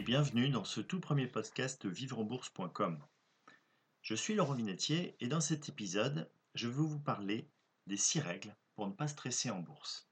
bienvenue dans ce tout premier podcast de vivreenbourse.com. Je suis Laurent Vinatier et dans cet épisode, je veux vous parler des 6 règles pour ne pas stresser en bourse.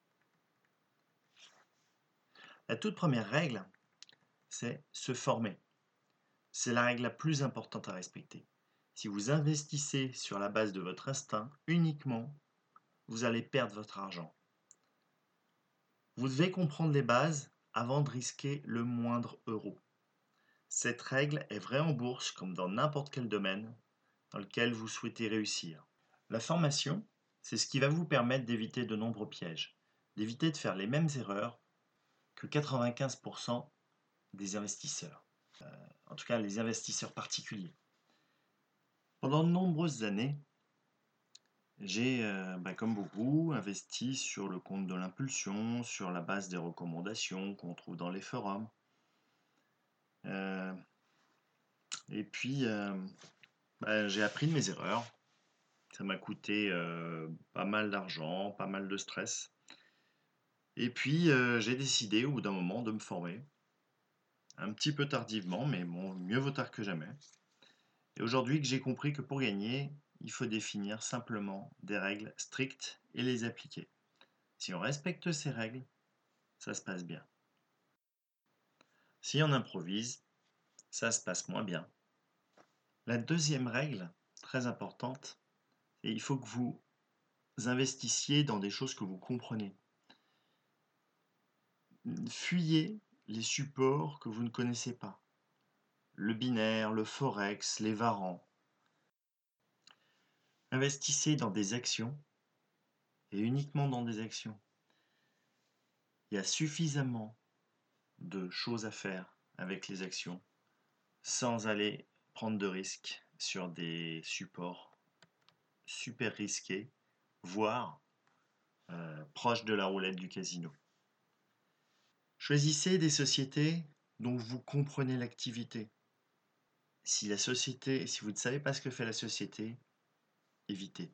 La toute première règle, c'est se former. C'est la règle la plus importante à respecter. Si vous investissez sur la base de votre instinct uniquement, vous allez perdre votre argent. Vous devez comprendre les bases avant de risquer le moindre euro. Cette règle est vraie en bourse comme dans n'importe quel domaine dans lequel vous souhaitez réussir. La formation, c'est ce qui va vous permettre d'éviter de nombreux pièges, d'éviter de faire les mêmes erreurs que 95% des investisseurs, en tout cas les investisseurs particuliers. Pendant de nombreuses années, j'ai, comme beaucoup, investi sur le compte de l'impulsion, sur la base des recommandations qu'on trouve dans les forums. Et puis, j'ai appris de mes erreurs. Ça m'a coûté pas mal d'argent, pas mal de stress. Et puis, j'ai décidé au bout d'un moment de me former. Un petit peu tardivement, mais bon, mieux vaut tard que jamais. Et aujourd'hui que j'ai compris que pour gagner, il faut définir simplement des règles strictes et les appliquer. Si on respecte ces règles, ça se passe bien. Si on improvise, ça se passe moins bien. La deuxième règle, très importante, c'est qu'il faut que vous investissiez dans des choses que vous comprenez. Fuyez les supports que vous ne connaissez pas. Le binaire, le forex, les varants. Investissez dans des actions et uniquement dans des actions. Il y a suffisamment de choses à faire avec les actions sans aller prendre de risques sur des supports super risqués, voire proches de la roulette du casino. Choisissez des sociétés dont vous comprenez l'activité. Si vous ne savez pas ce que fait la société, évitez.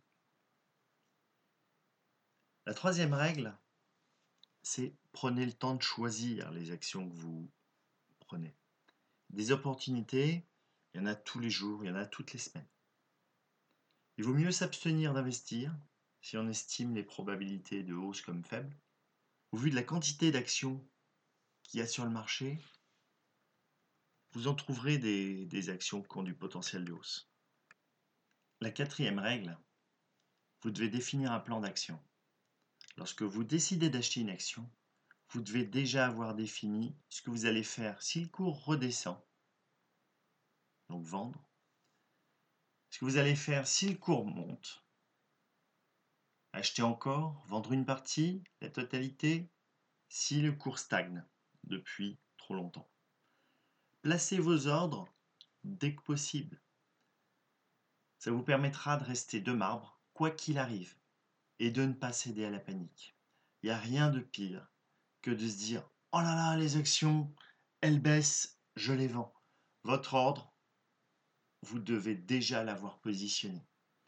La troisième règle, c'est prenez le temps de choisir les actions que vous prenez. Des opportunités, il y en a tous les jours, il y en a toutes les semaines. Il vaut mieux s'abstenir d'investir si on estime les probabilités de hausse comme faibles. Au vu de la quantité d'actions qu'il y a sur le marché, vous en trouverez des actions qui ont du potentiel de hausse. La quatrième règle, vous devez définir un plan d'action. Lorsque vous décidez d'acheter une action, vous devez déjà avoir défini ce que vous allez faire si le cours redescend, donc vendre, ce que vous allez faire si le cours monte, acheter encore, vendre une partie, la totalité, si le cours stagne depuis trop longtemps. Placez vos ordres dès que possible. Ça vous permettra de rester de marbre, quoi qu'il arrive, et de ne pas céder à la panique. Il n'y a rien de pire que de se dire « Oh là là, les actions, elles baissent, je les vends ». Votre ordre, vous devez déjà l'avoir positionné.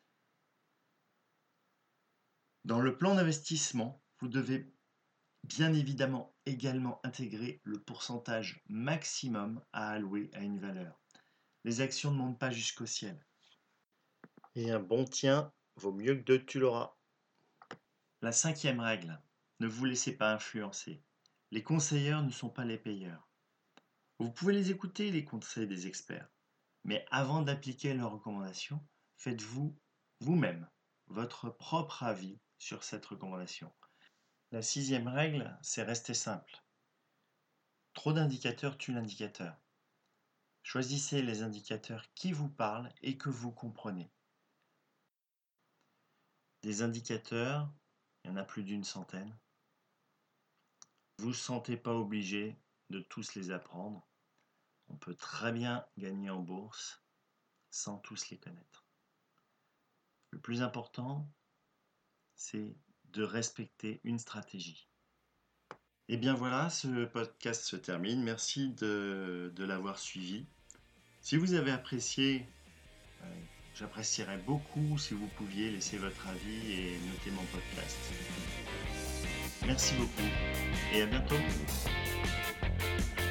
Dans le plan d'investissement, vous devez bien évidemment également intégrer le pourcentage maximum à allouer à une valeur. Les actions ne montent pas jusqu'au ciel. Et un bon tien vaut mieux que deux tu l'auras. La cinquième règle, ne vous laissez pas influencer. Les conseilleurs ne sont pas les payeurs. Vous pouvez les écouter, les conseils des experts. Mais avant d'appliquer leurs recommandations, faites-vous vous-même votre propre avis sur cette recommandation. La sixième règle, c'est rester simple. Trop d'indicateurs tue l'indicateur. Choisissez les indicateurs qui vous parlent et que vous comprenez. Des indicateurs, il y en a plus d'une centaine. Vous ne vous sentez pas obligé de tous les apprendre. On peut très bien gagner en bourse sans tous les connaître. Le plus important, c'est de respecter une stratégie. Et bien voilà, ce podcast se termine. Merci de l'avoir suivi. Si vous avez apprécié, j'apprécierais beaucoup si vous pouviez laisser votre avis et noter mon podcast. Merci beaucoup et à bientôt.